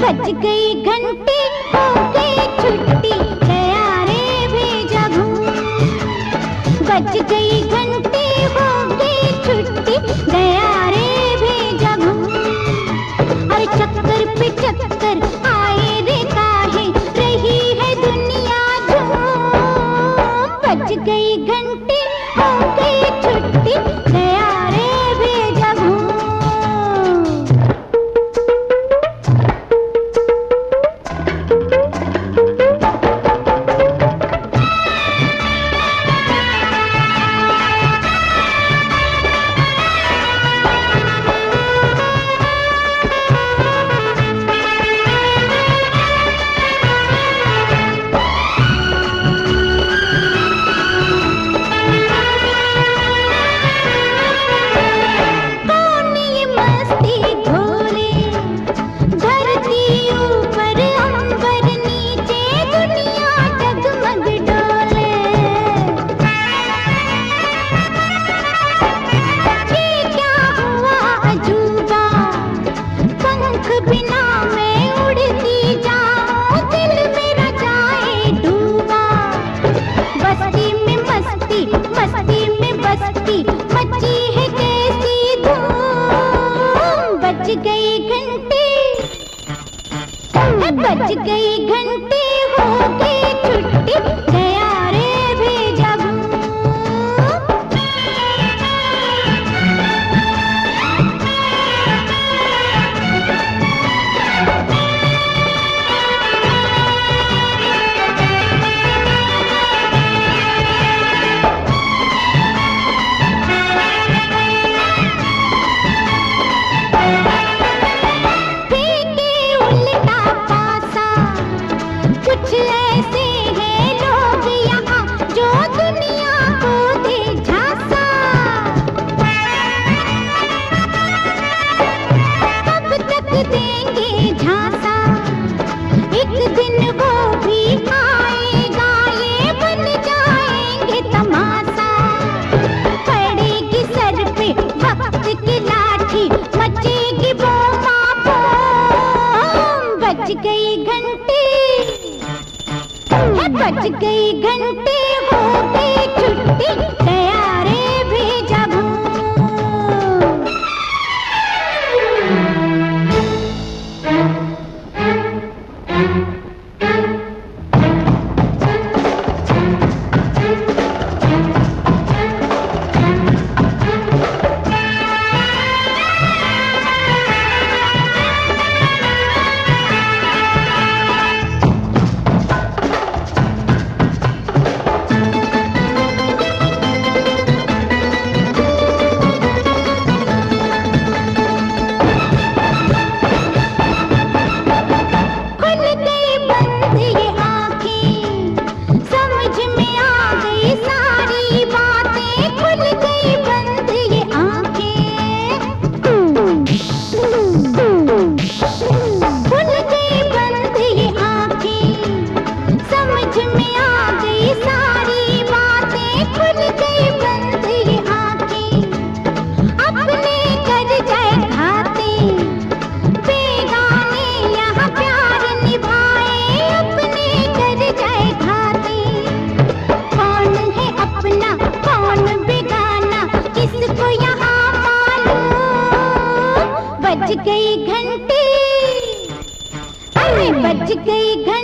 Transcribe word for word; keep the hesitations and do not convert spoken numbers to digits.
बज गई घंटी हो गई छुट्टी गया रे भेजा घूम। बज गई घंटी हो गई छुट्टी गया रे भेजा घूम। अरे चक्कर पे चक्कर आए रे काहे रही है दुनिया झूम। बज गई घंटी हो गई छुट्टी गया रे भेजा घूम। बज गई घंटी हो गई छुट्टी गया रे भेजा घूम। कुछ ऐसे हैं लोग यहाँ जो दुनिया को दे झांसा। कब तक देंगे झांसा, एक दिन वो भी आएगा ये बन जाएंगे तमाशा। पड़ेगी सर पे वक्त की लाठी मचेगी बोमा बोम। बज गई घंटी बज गई घंटी हो गई छुट्टी गया रे भेजा घूम। बज गई घंटी, अरे बज गई घंटी।